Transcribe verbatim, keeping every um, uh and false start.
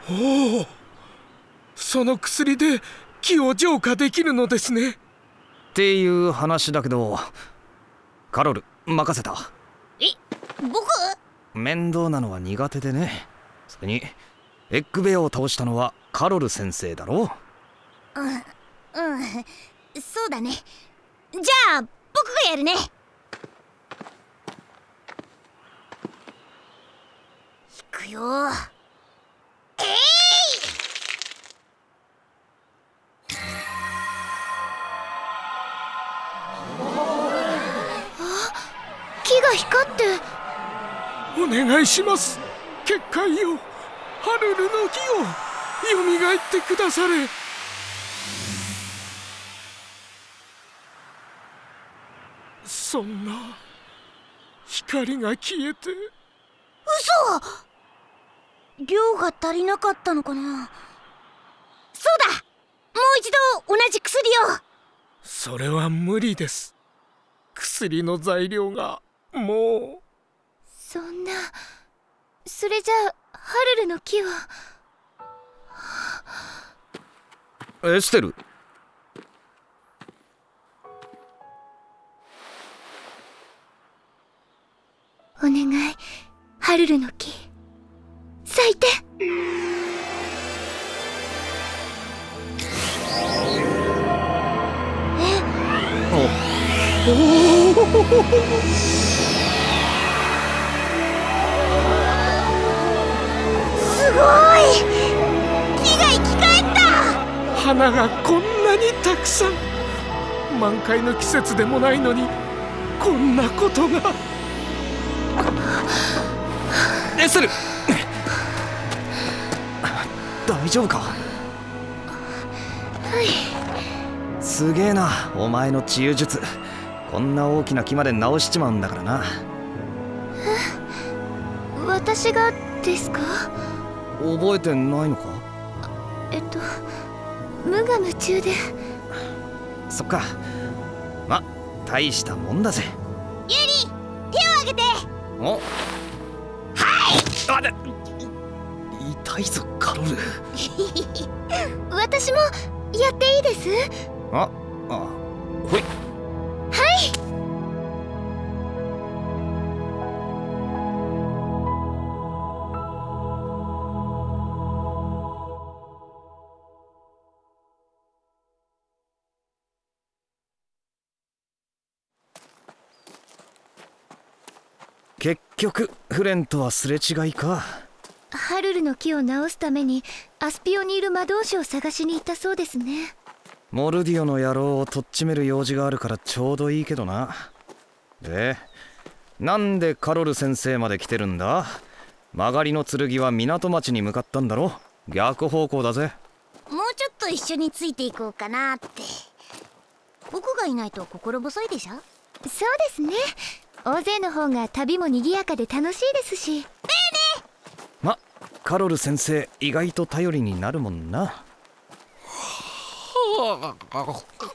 おお、その薬で気を浄化できるのですね。 っていう話だけど、カロル任せた。 え、僕？ 面倒なのは苦手でね。それにエッグベアを倒したのはカロル先生だろ。 うん、うん、そうだね。じゃあ僕がやるね。行くよ。えい、木が光って。 お願いします。結界よ、ハルルの木をよみがえってくだされ。そんな、光が消えて。 嘘！量が足りなかったのかな。そうだ、もう一度同じ薬を。 それは無理です。薬の材料がもう。 そんな、それじゃあハルルの木は。 エステル、 お願い、ハルルの木咲いて。え、 おすごい！木が生き返った！ 花がこんなにたくさん。満開の季節でもないのにこんなことが。 エステル大丈夫か。 はい。 すげえな、お前の治癒術。こんな大きな木まで治しちまうんだからな。 え、私がですか？ 覚えてないのか。 えっと無我夢中で。 そっか、ま、大したもんだぜ。 ユリ、手を挙げて。 お、はい。あれ、痛いぞカロル。 私もやっていいです？ あ、あ、ほい。 はい。 結局フレンとはすれ違いか。 ハルルの木を直すためにアスピオにいる魔導士を探しに行ったそうですね。 モルディオの野郎をとっちめる用事があるからちょうどいいけどな。で、なんでカロル先生まで来てるんだ。曲がりの剣は港町に向かったんだろ。逆方向だぜ。 もうちょっと一緒についていこうかなって。僕がいないと心細いでしょ。そうですね。大勢の方が旅も賑やかで楽しいですし。ねえねえ。 ま、カロル先生意外と頼りになるもんな。